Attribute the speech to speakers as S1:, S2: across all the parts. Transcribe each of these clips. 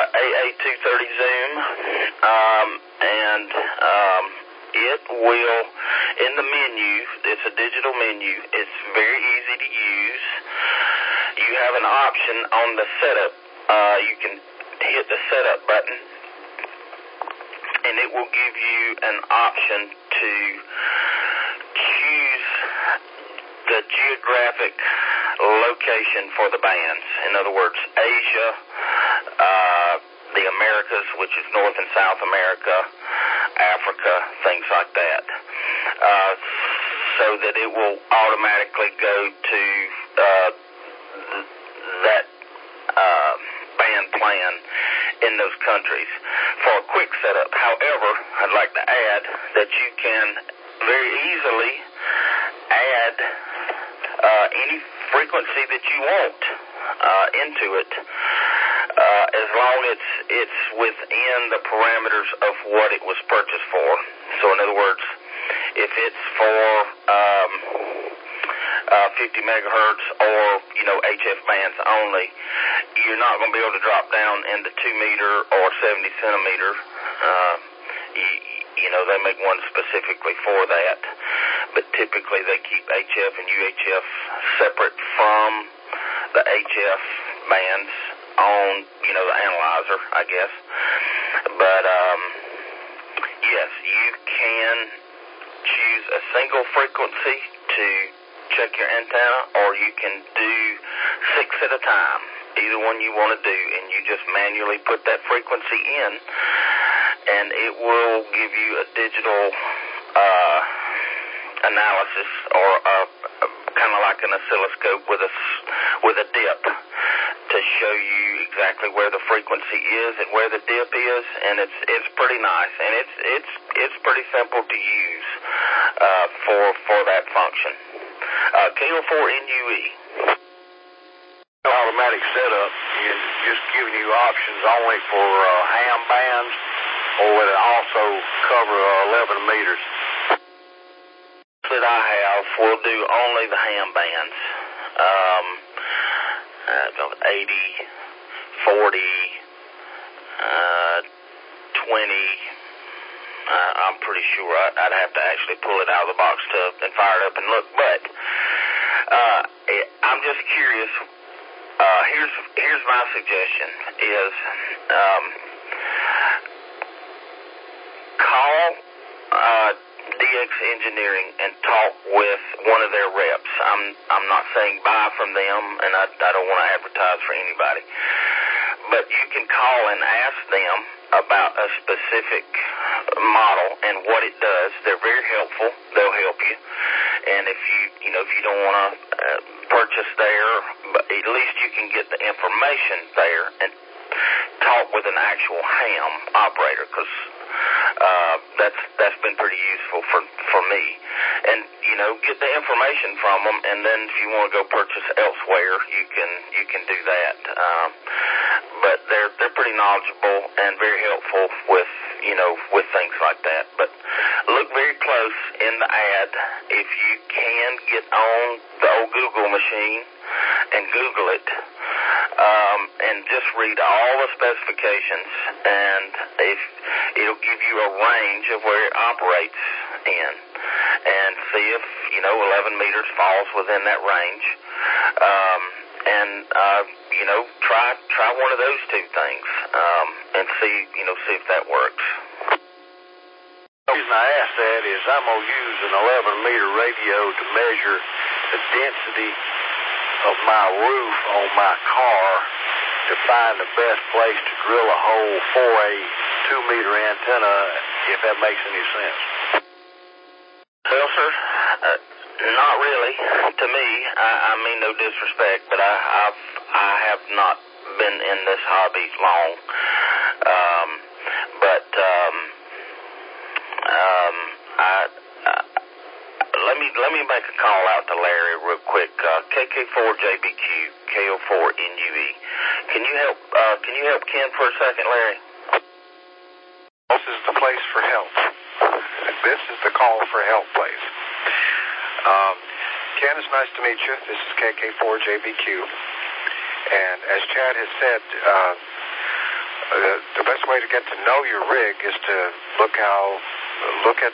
S1: AA230 Zoom, and it will, in the menu, it's a digital menu, it's very easy to use. You have an option on the setup. You can hit the setup button, and it will give you an option to choose the geographic location for the bands. In other words, Asia, the Americas, which is North and South America, Africa, things like that, so that it will automatically go to that band plan in those countries for a quick setup. However, I'd like to add that you can very easily add any frequency that you want into it, as long as it's within the parameters of what it was purchased for. So in other words, if it's for 50 megahertz or, HF bands only, you're not going to be able to drop down into 2 meter or 70 centimeter. They make one specifically for that, but typically they keep HF and UHF separate from the HF bands on, the analyzer, I guess. But, yes, you can choose a single frequency to check your antenna, or you can do 6 at a time, either one you want to do, and you just manually put that frequency in, and it will give you a digital analysis, or kind of like an oscilloscope with a dip, to show you exactly where the frequency is and where the dip is, and it's pretty nice, and it's pretty simple to use for that function. KO4NUE.
S2: Automatic setup is just giving you options only for ham bands, or will it also cover 11 meters?
S1: That I have will do only the ham bands. 80, 40, 20. I'm pretty sure I'd have to actually pull it out of the box and fire it up and look, but I'm just curious. Here's my suggestion is call DX Engineering and talk with one of their reps. I'm not saying buy from them, and I don't want to advertise for anybody, but you can call and ask them about a specific model and what it does. They're very helpful. They'll help you. And if you don't want to purchase there, but at least you can get the information there and talk with an actual ham operator, because that's been pretty useful for me. And get the information from them, and then if you want to go purchase elsewhere, you can do that. But they're pretty knowledgeable and very helpful with things like that. But look very close in the ad. If you can get on the old Google machine and Google it, and just read all the specifications, and it'll give you a range of where it operates in, and see if 11 meters falls within that range, and try one of those two things, and see if that works.
S2: The reason I ask that is I'm going to use an 11-meter radio to measure the density of my roof on my car to find the best place to drill a hole for a 2-meter antenna, if that makes any sense.
S1: Well, sir, not really. To me, I mean no disrespect, but I have not been in this hobby long. Let me make a call out to Larry real quick. KK4JBQ, KO4NUE. Can you help Ken for a second, Larry?
S3: This is the place for help. This is the call for help place. Ken, it's nice to meet you. This is KK4JBQ. And as Chad has said, best way to get to know your rig is to look at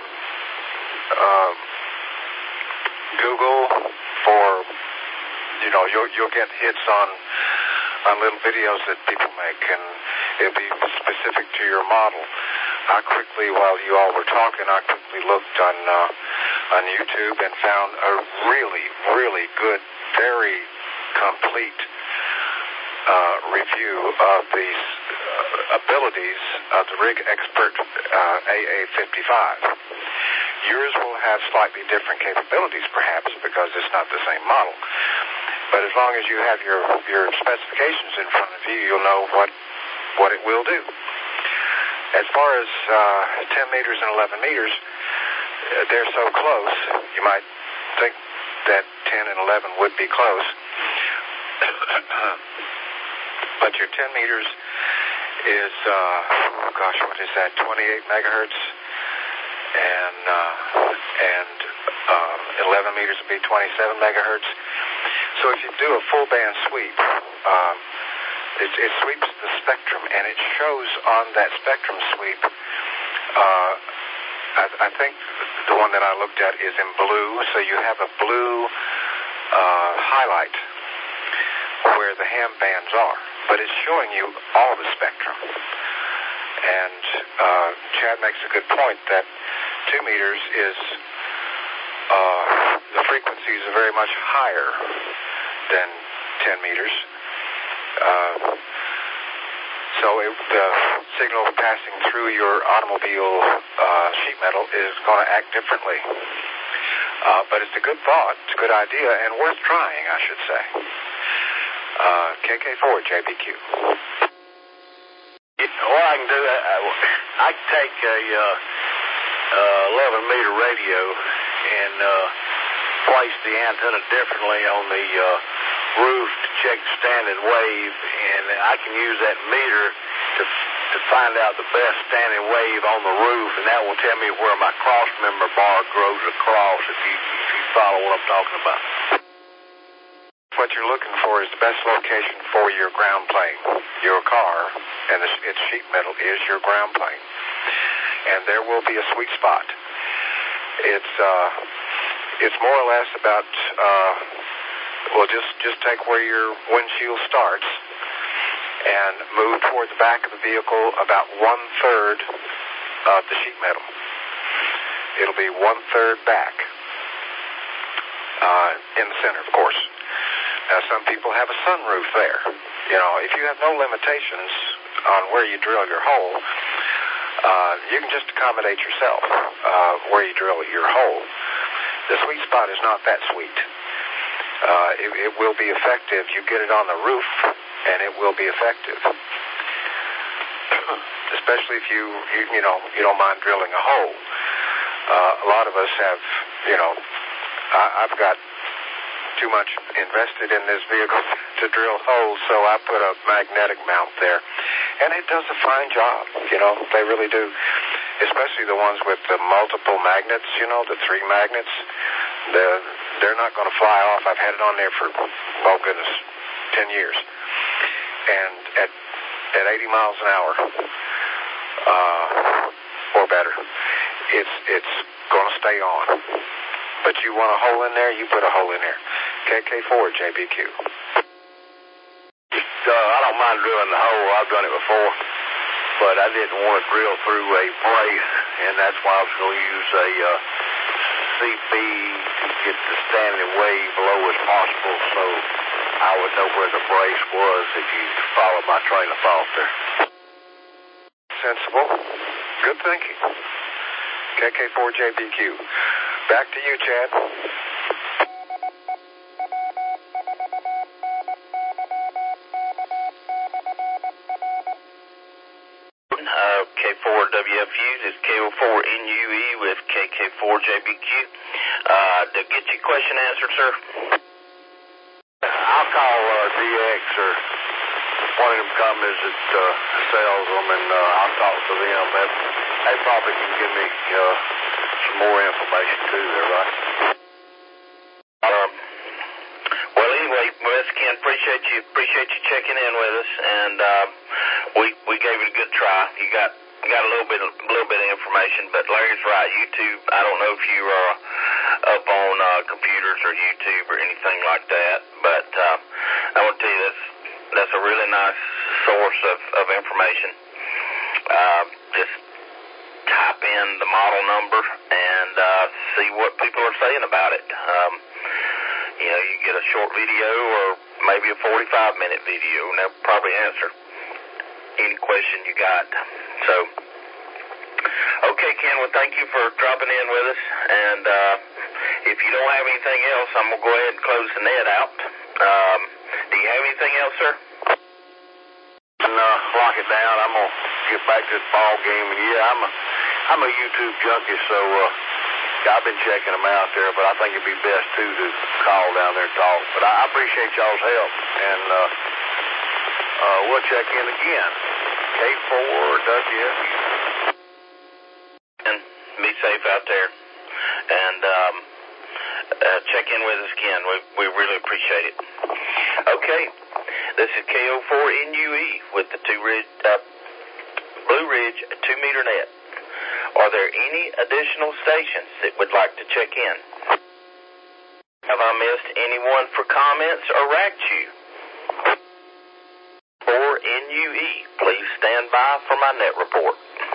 S3: Google for, you'll get hits on little videos that people make, and it'll be specific to your model. I quickly, while you all were talking, I quickly looked on YouTube and found a really, really good, very complete review of the abilities of the Rig Expert AA55. Yours will have slightly different capabilities, perhaps, because it's not the same model. But as long as you have your specifications in front of you, you'll know what it will do. As far as 10 meters and 11 meters, they're so close, you might think that 10 and 11 would be close. But your 10 meters is, what is that, 28 megahertz? And 11 meters would be 27 megahertz. So if you do a full band sweep, it sweeps the spectrum, and it shows on that spectrum sweep. I think the one that I looked at is in blue, so you have a blue highlight where the ham bands are, but it's showing you all the spectrum. And Chad makes a good point that 2 meters is the frequencies are very much higher than 10 meters. So the signal passing through your automobile sheet metal is going to act differently. But it's a good thought, it's a good idea, and worth trying, I should say. KK4 JBQ.
S2: What I can do, I can take a 11-meter radio and place the antenna differently on the roof to check the standing wave, and I can use that meter to find out the best standing wave on the roof, and that will tell me where my cross member bar grows across, if you follow what I'm talking about.
S3: What you're looking for is the best location for your ground plane. Your car and its sheet metal is your ground plane, and there will be a sweet spot. It's more or less about just take where your windshield starts and move toward the back of the vehicle about 1/3 of the sheet metal. It'll be 1/3 back in the center, of course. Now, some people have a sunroof there. If you have no limitations on where you drill your hole, you can just accommodate yourself where you drill your hole. The sweet spot is not that sweet. It will be effective. You get it on the roof, and it will be effective. Especially if you don't mind drilling a hole. A lot of us have, I've got too much invested in this vehicle to drill holes, so I put a magnetic mount there. And it does a fine job, they really do. Especially the ones with the multiple magnets, the 3 magnets. They're not going to fly off. I've had it on there for, 10 years. And at 80 miles an hour, or better, it's going to stay on. But you want a hole in there, you put a hole in there. KK4 JBQ.
S2: I don't mind drilling the hole. I've done it before. But I didn't want to drill through a brace, and that's why I was going to use a CB to get the standing wave low as possible, so I would know where the brace was if you follow my train of thought there.
S3: Sensible. Good thinking. KK4 JBQ. Back to you, Chad.
S1: K4WFU, this is KO4NUE with KK4JBQ. To get your question answered, sir?
S2: I'll call DX or one of them companies that sells them, and I'll talk to them. They probably can give me some more information too there, right?
S1: Well, anyway, Ken, appreciate you checking in with us, and we gave it a good try. You got a little bit of information, but Larry's right. YouTube, I don't know if you are up on computers or YouTube or anything like that, but I want to tell you that's a really nice source of information. Just type in the model number and see what people are saying about it. You get a short video or maybe a 45-minute video, and they'll probably answer any question you got. So, okay, Ken, well, thank you for dropping in with us. And if you don't have anything else, I'm going to go ahead and close the net out. Do you have anything else, sir?
S2: Lock it down. I'm going to get back to the ball game. And, yeah, I'm a YouTube junkie, so I've been checking them out there, but I think it'd be best, too, to call down there and talk. But I appreciate y'all's help, and we'll check in again. K4WFU.
S1: And be safe out there. And check in with us again. We really appreciate it. Okay, this is KO4NUE with the Blue Ridge 2-meter net. Are there any additional stations that would like to check in? Have I missed anyone for comments or racked you? For NUE, please stand by for my net report.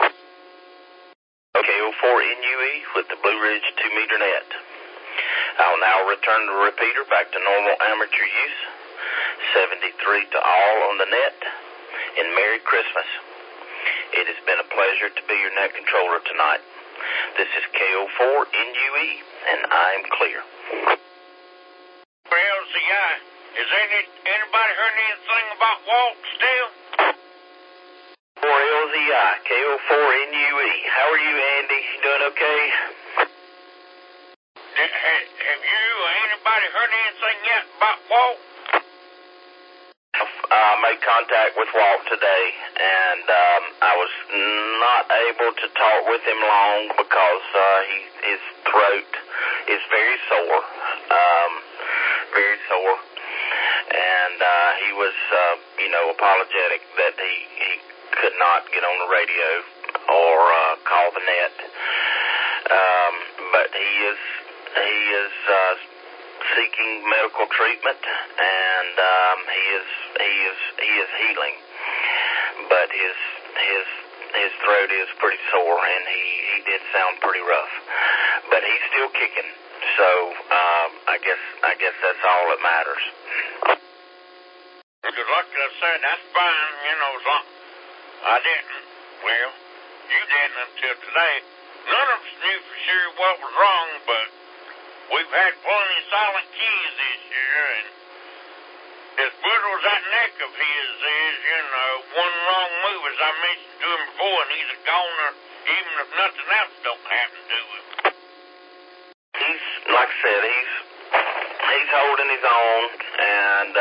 S1: KO4NUE with the Blue Ridge 2-meter net. I'll now return the repeater back to normal amateur use. 73 to all on the net, and Merry Christmas. It has been a pleasure to be your net controller tonight. This is KO4NUE, and I'm clear.
S4: For LCI, is anybody heard anything about Walt still?
S1: For LZI, KO4NUE. How are you, Andy? You doing okay?
S4: Have you or anybody heard anything yet about Walt?
S1: I made contact with Walt today, and I was not able to talk with him long because his throat is very sore, and he was, apologetic that he could not get on the radio or call the net, but he is seeking medical treatment, and he is healing, but his throat is pretty sore, and he did sound pretty rough, but he's still kicking. So I guess that's all that matters.
S4: Because like I said, that's fine, as long I didn't. Well, you didn't until today. None of us knew for sure what was wrong, but we've had plenty of silent keys this year, and as brutal as that neck of his is, one wrong move, as I mentioned to him before, and he's a goner, even if nothing else don't happen to him.
S1: He's, like I said, he's holding his own, and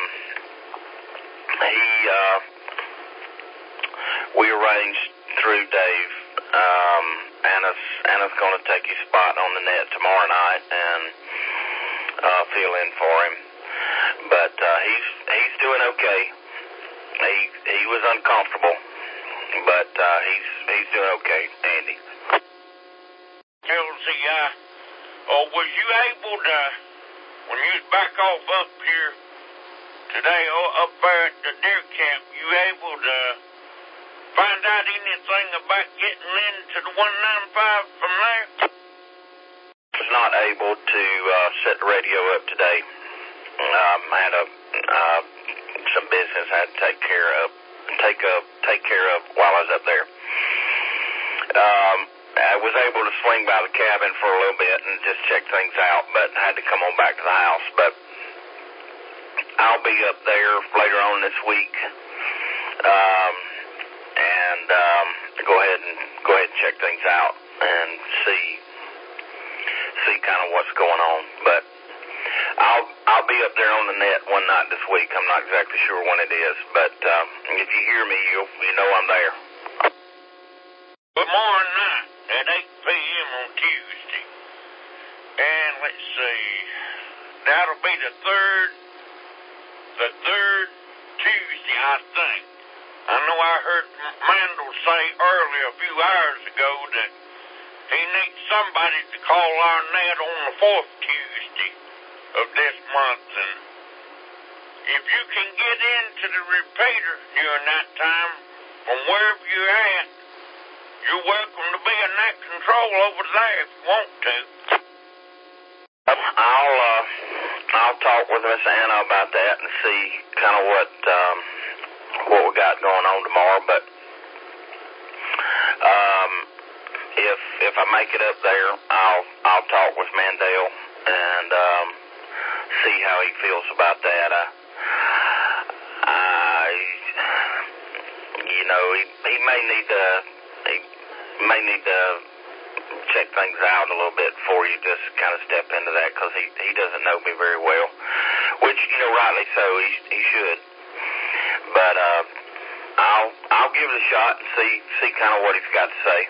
S1: we arranged through Dave. Anna's going to take his spot on the net tomorrow night and fill in for him. But he's doing okay. He was uncomfortable, but he's doing okay, Andy.
S4: LCI, was you able to, when you was back off up here today, up there at the deer camp, you able to find out anything about getting into the 195 from there?
S1: I was not able to set the radio up today. I had some business I had to take care of while I was up there. I was able to swing by the cabin for a little bit and just check things out, but I had to come on back to the house. But I'll be up there later on this week, and go ahead and check things out and see kind of what's going on. But I'll be up there on the net one night this week. I'm not exactly sure when it is, but if you hear me, you know I'm there.
S4: Tomorrow night at 8 p.m. on Tuesday. And let's see, that'll be the third Tuesday, I think. I know I heard Mandel say earlier a few hours ago that he needs somebody to call Arnett on the 4th Tuesday of this month, and if you can get into the repeater during that time from wherever you're at, you're welcome to be in that control over there if you want to.
S1: I'll talk with Miss Anna about that and see kind of what we got going on tomorrow. But if I make it up there, I'll talk with Mandel and see how he feels about that. He may need to check things out a little bit before you just kind of step into that, because he doesn't know me very well, which, rightly so, he should. But I'll give it a shot and see kind of what he's got to say.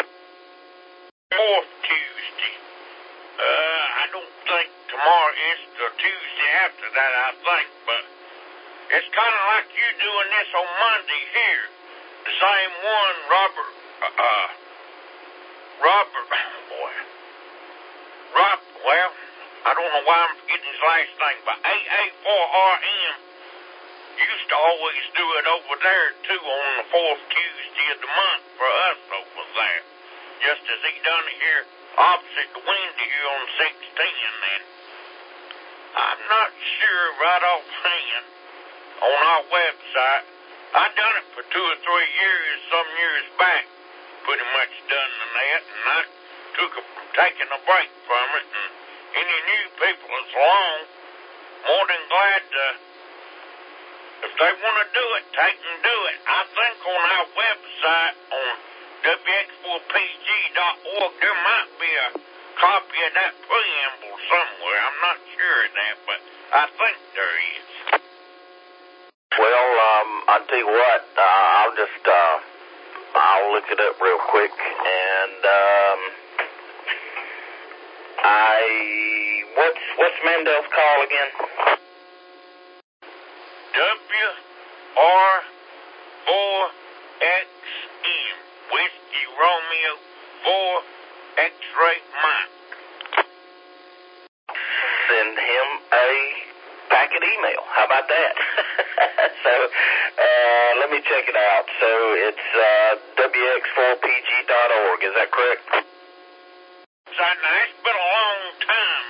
S4: 4th Tuesday. I don't think tomorrow is the Tuesday after that, I think, but it's kind of like you doing this on Monday here. The same one, Robert, well, I don't know why I'm forgetting his last name, but AA4RM used to always do it over there, too, on the 4th Tuesday of the month for us over there, just as he done it here opposite the window here on 610, and I'm not sure right offhand on our website. I done it for 2 or 3 years, some years back, pretty much done that, and I taken a break from it, and any new people that's along, more than glad to, if they want to do it, take and do it. I think on our website, on WX4PG.org, there might be a copy of that preamble somewhere. I'm not sure of that, but I think there is.
S1: Well, I'll tell you what, I'll look it up real quick, and what's Mandel's call again?
S4: WR4XM, Whiskey Romeo 4 X-Ray Mike.
S1: Send him a packet email. How about that? So, let me check it out. So, it's WX4PG.org. Is that correct?
S4: Now, it's been a long time,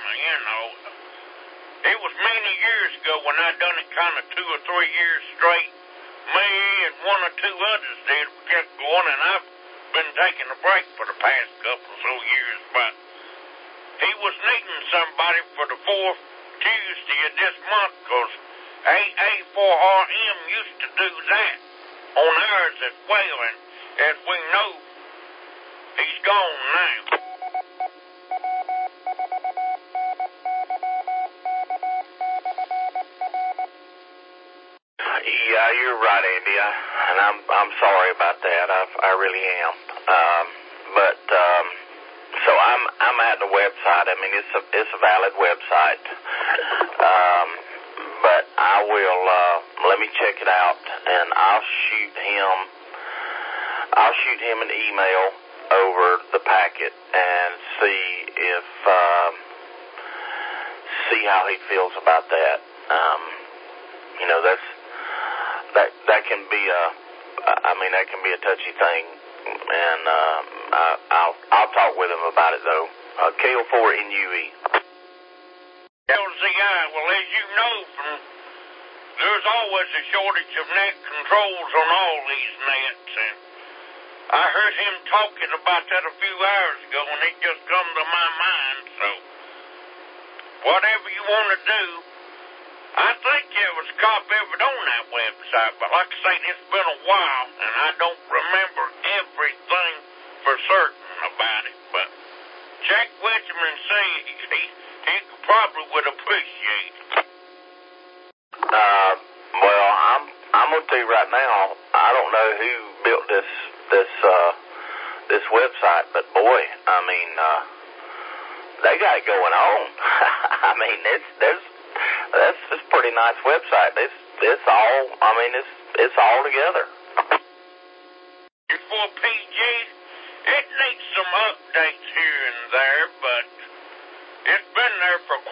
S4: It was many years ago when I done it kind of 2 or 3 years straight. Me and 1 or 2 others did kept going, and I've been taking a break for the past couple or so years, but he was needing somebody for the 4th Tuesday of this month, because AA4RM used to do that on ours as well, and as we know, he's gone now.
S1: Yeah, you're right, Andy, and I'm sorry about that. I really am. So I'm at the website. I mean, it's a valid website. But I will let me check it out, and I'll shoot him an email over the packet and see how he feels about that. That can be a touchy thing, and I'll talk with him about it though. KO4NUE.
S4: LZI, well, as you know, there's always a shortage of net controls on all these nets, and I heard him talking about that a few hours ago, and it just come to my mind. So whatever you want to do, I think there was a copy of it on that website, but like I say, it's been a while, and I don't remember everything for certain about it. But check with him and see. He probably would appreciate it.
S1: Well, I'm gonna tell you right now, I don't know who built this website, but boy, I mean, they got it going on. I mean, that's a pretty nice website. It's all together.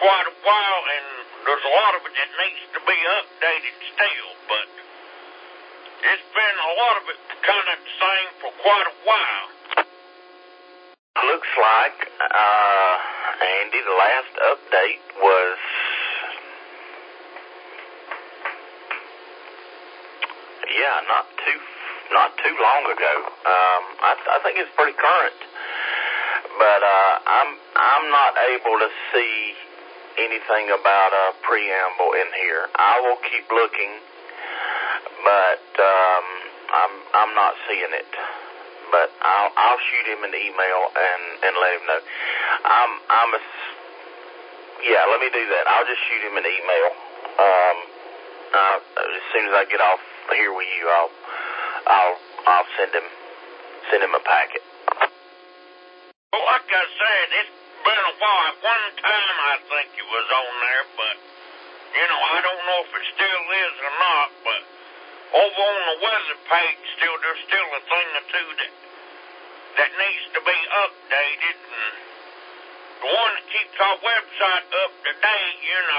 S4: quite a while, and there's a lot of it that needs to be updated still, but it's been a lot of it kind of the same for quite a while.
S1: Looks like, Andy, the last update was not too long ago. I think it's pretty current, but I'm not able to see anything about a preamble in here. I will keep looking, but I'm not seeing it. But I'll shoot him an email and let him know. Let me do that. I'll just shoot him an email. As soon as I get off here with you, I'll send him a packet.
S4: Well, like I said, it's been a while. At one time, I think it was on there, but I don't know if it still is or not. But over on the weather page, there's still a thing or two that needs to be updated. And the one that keeps our website up to date,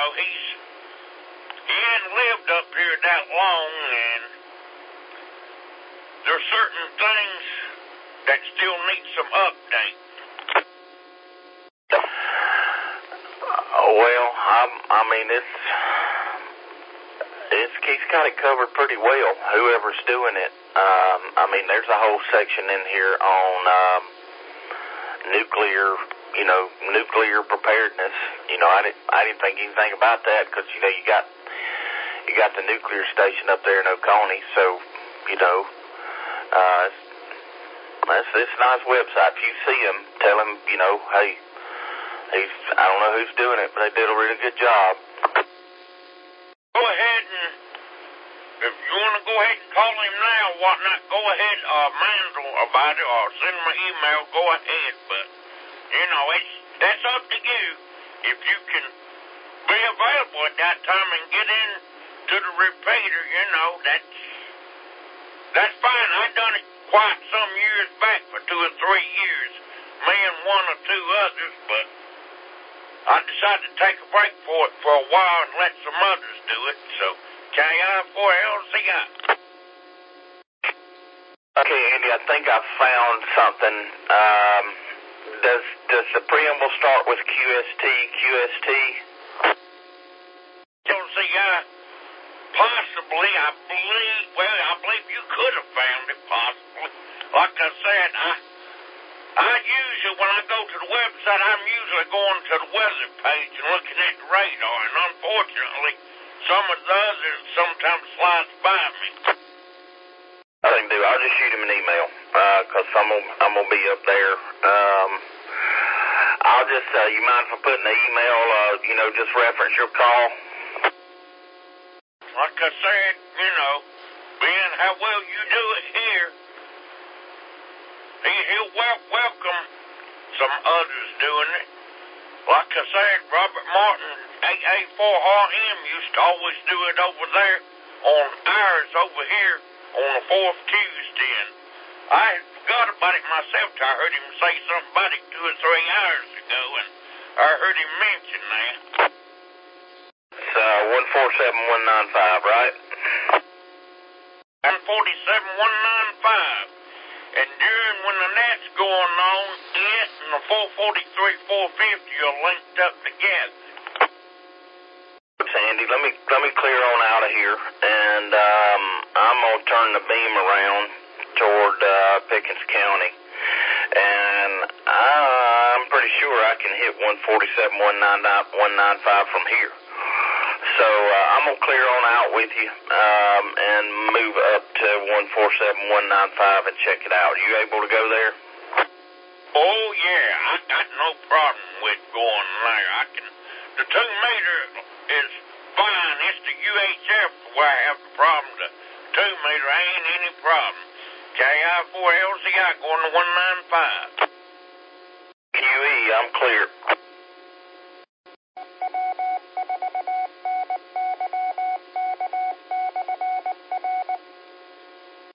S4: he hadn't lived up here that long, and there's certain things that still need some update.
S1: Well, I mean, he's got it covered pretty well, whoever's doing it. I mean, there's a whole section in here on nuclear preparedness. I didn't think anything about that because you got the nuclear station up there in Oconee, so it's a nice website. If you see him, tell him hey. I don't know who's doing it, but they did a really good job.
S4: Go ahead and, if you want to go ahead and call him now, whatnot, go ahead, Mandel about it, or send him an email, go ahead. But, that's up to you. If you can be available at that time and get in to the repeater, that's fine. I done it quite some years back for 2 or 3 years, me and 1 or 2 others, but I decided to take a break for it for a while and let some others do it, so KI4LCI.
S1: Okay, Andy, I think I found something. Does the preamble start with QST?
S4: LCI, possibly, I believe you could have found it, possibly. Like I said, I usually, when I go to the website, I'm usually going to the weather page and looking at the radar, and unfortunately, some of the others sometimes slides by me.
S1: I think I'll just shoot him an email, because I'm going to be up there. I'll just, you mind if I put in the email, just reference your call?
S4: Like I said, being how well you do it here, he'll welcome some others doing it. Like I said, Robert Martin, AA4RM, used to always do it over there on ours over here on the 4th Tuesday. And I had forgot about it myself till I heard him say something about it 2 or 3 hours ago, and I heard him mention that.
S1: It's 147195, right?
S4: 147195. And during when the net's going on, it and the 443, 450 are linked up together.
S1: Sandy, let me clear on out of here, and I'm gonna turn the beam around toward Pickens County, and I'm pretty sure I can hit 147, 195 from here. So I'm gonna clear on out with you and move up to 147, 195 and check it out. Are you able to go there?
S4: Oh yeah, I got no problem with going there. The 2 meter is fine. It's the UHF where I have the problem. The 2 meter ain't any problem. KI4LCI going to 195.
S1: QE, I'm clear.